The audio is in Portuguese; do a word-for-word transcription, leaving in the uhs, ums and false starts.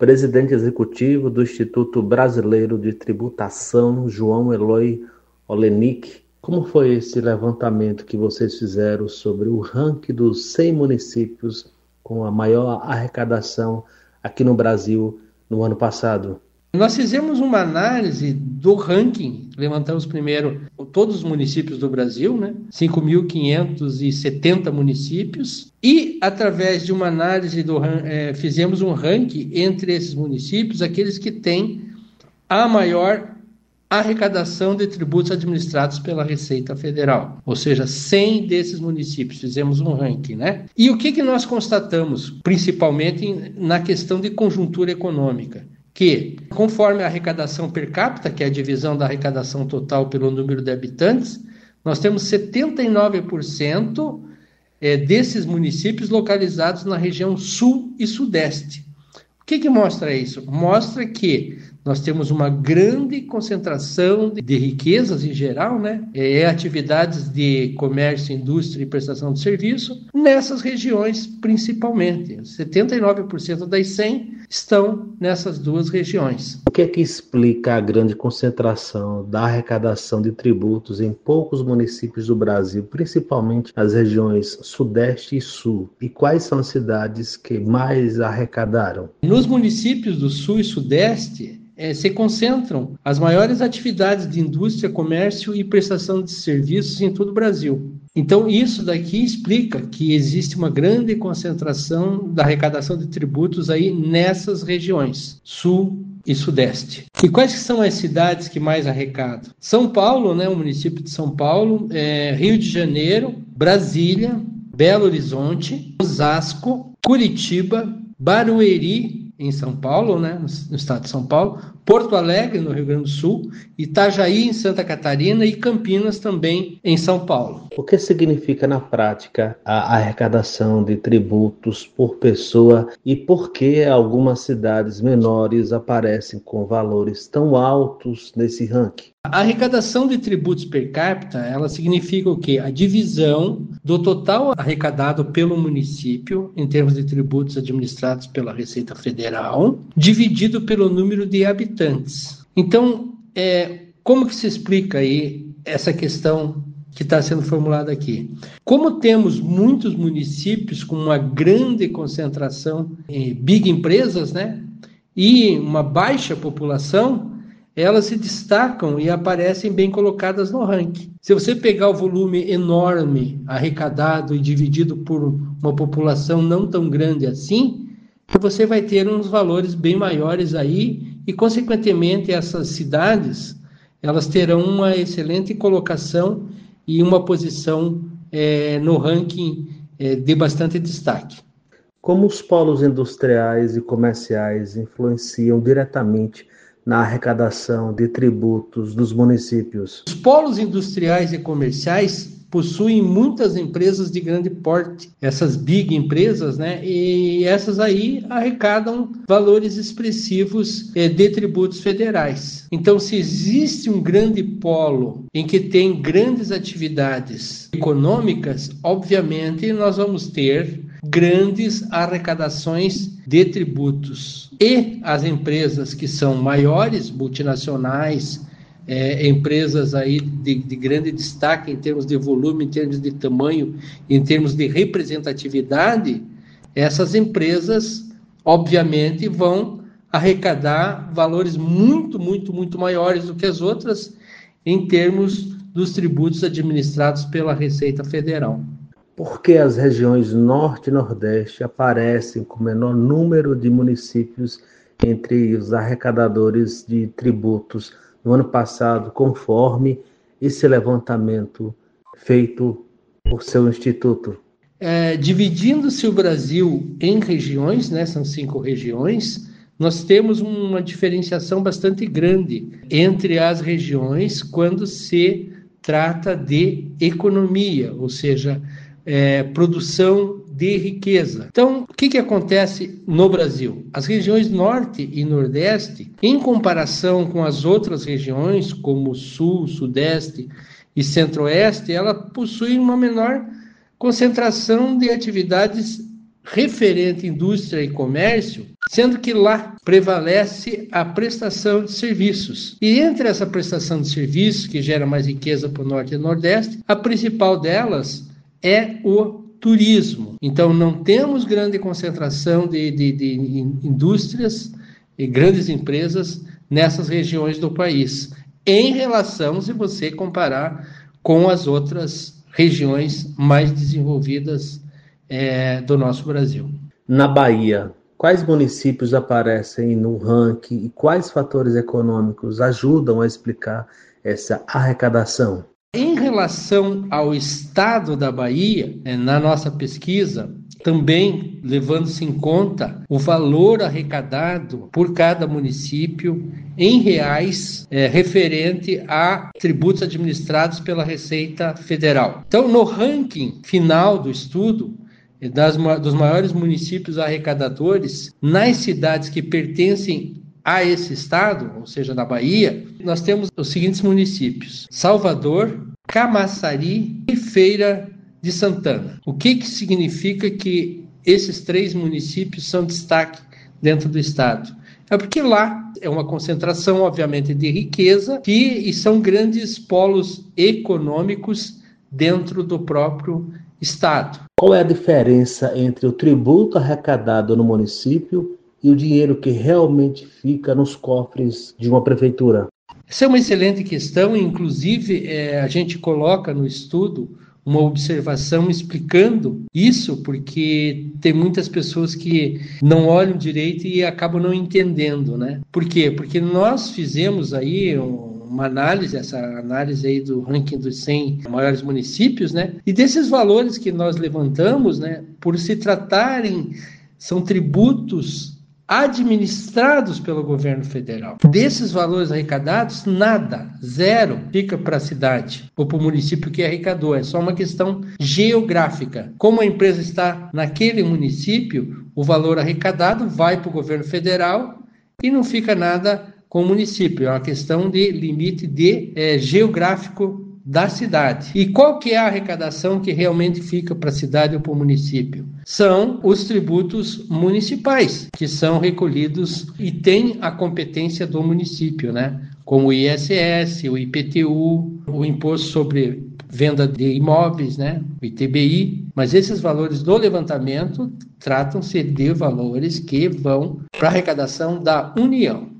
Presidente executivo do Instituto Brasileiro de Tributação, João Eloy Olenik. Como foi esse levantamento que vocês fizeram sobre o ranking dos cem municípios com a maior arrecadação aqui no Brasil no ano passado? Nós fizemos uma análise do ranking, levantamos primeiro todos os municípios do Brasil, né? cinco mil quinhentos e setenta municípios, e através de uma análise, do, é, fizemos um ranking entre esses municípios, aqueles que têm a maior arrecadação de tributos administrados pela Receita Federal, ou seja, cem desses municípios, fizemos um ranking, né? E o que, que nós constatamos, principalmente na questão de conjuntura econômica? Que, conforme a arrecadação per capita, que é a divisão da arrecadação total pelo número de habitantes, nós temos setenta e nove por cento desses municípios localizados na região sul e sudeste. O que, que mostra isso? Mostra que nós temos uma grande concentração de, de riquezas em geral, né? É, atividades de comércio, indústria e prestação de serviço nessas regiões principalmente. setenta e nove por cento das cem estão nessas duas regiões. O que é que explica a grande concentração da arrecadação de tributos em poucos municípios do Brasil, principalmente nas regiões sudeste e sul? E quais são as cidades que mais arrecadaram? Nos municípios do sul e sudeste, É, se concentram as maiores atividades de indústria, comércio e prestação de serviços em todo o Brasil. Então, isso daqui explica que existe uma grande concentração da arrecadação de tributos aí nessas regiões, sul e sudeste. E quais são as cidades que mais arrecadam? São Paulo, né, o município de São Paulo, é, Rio de Janeiro, Brasília, Belo Horizonte, Osasco, Curitiba, Barueri, em São Paulo, né, no estado de São Paulo, Porto Alegre, no Rio Grande do Sul, Itajaí, em Santa Catarina, e Campinas, também em São Paulo. O que significa, na prática, a arrecadação de tributos por pessoa e por que algumas cidades menores aparecem com valores tão altos nesse ranking? A arrecadação de tributos per capita, ela significa o quê? A divisão do total arrecadado pelo município, em termos de tributos administrados pela Receita Federal, dividido pelo número de habitantes. Então, é, como que se explica aí essa questão que está sendo formulada aqui? Como temos muitos municípios com uma grande concentração em big empresas, né, e uma baixa população, elas se destacam e aparecem bem colocadas no ranking. Se você pegar o volume enorme arrecadado e dividido por uma população não tão grande assim, você vai ter uns valores bem maiores aí e, consequentemente, essas cidades elas terão uma excelente colocação e uma posição é, no ranking é, de bastante destaque. Como os polos industriais e comerciais influenciam diretamente na arrecadação de tributos dos municípios? Os polos industriais e comerciais possuem muitas empresas de grande porte, essas big empresas, né? E essas aí arrecadam valores expressivos eh, de tributos federais. Então, se existe um grande polo em que tem grandes atividades econômicas, obviamente nós vamos ter grandes arrecadações de tributos. E as empresas que são maiores, multinacionais, é, empresas aí de, de grande destaque em termos de volume, em termos de tamanho, em termos de representatividade, essas empresas, obviamente, vão arrecadar valores muito, muito, muito maiores do que as outras em termos dos tributos administrados pela Receita Federal. Por que as regiões Norte e Nordeste aparecem com menor número de municípios entre os arrecadadores de tributos no ano passado, conforme esse levantamento feito por seu instituto? É, dividindo-se o Brasil em regiões, né, são cinco regiões, nós temos uma diferenciação bastante grande entre as regiões quando se trata de economia, ou seja, É, produção de riqueza. Então, o que, que acontece no Brasil? As regiões Norte e Nordeste, em comparação com as outras regiões, como Sul, Sudeste e Centro-Oeste, ela possui uma menor concentração de atividades referente à indústria e comércio sendo que lá prevalece a prestação de serviços. E entre essa prestação de serviços, que gera mais riqueza para o Norte e Nordeste, a principal delas é o turismo. Então, não temos grande concentração de, de, de indústrias e grandes empresas nessas regiões do país, em relação, se você comparar com as outras regiões mais desenvolvidas é, do nosso Brasil. Na Bahia, quais municípios aparecem no ranking e quais fatores econômicos ajudam a explicar essa arrecadação? Em relação ao estado da Bahia, na nossa pesquisa, também levando-se em conta o valor arrecadado por cada município em reais é, referente a tributos administrados pela Receita Federal. Então, no ranking final do estudo, das, dos maiores municípios arrecadadores, nas cidades que pertencem a esse estado, ou seja, na Bahia, nós temos os seguintes municípios: Salvador, Camaçari e Feira de Santana. O que, que significa que esses três municípios são destaque dentro do estado? É porque lá é uma concentração, obviamente, de riqueza que, e são grandes polos econômicos dentro do próprio estado. Qual é a diferença entre o tributo arrecadado no município e o dinheiro que realmente fica nos cofres de uma prefeitura? Essa é uma excelente questão, inclusive é, a gente coloca no estudo uma observação explicando isso, porque tem muitas pessoas que não olham direito e acabam não entendendo, né? Por quê? Porque nós fizemos aí uma análise, essa análise aí do ranking dos cem maiores municípios, né? E desses valores que nós levantamos, né, por se tratarem, são tributos administrados pelo governo federal. Desses valores arrecadados, nada, zero, fica para a cidade ou para o município que arrecadou. É só uma questão geográfica. Como a empresa está naquele município, o valor arrecadado vai para o governo federal e não fica nada com o município. É uma questão de limite de é, geográfico da cidade. E qual que é a arrecadação que realmente fica para a cidade ou para o município? São os tributos municipais, que são recolhidos e têm a competência do município, né? Como o I S S, o I P T U, o Imposto sobre Venda de Imóveis, né? O I T B I. Mas esses valores do levantamento tratam-se de valores que vão para a arrecadação da União.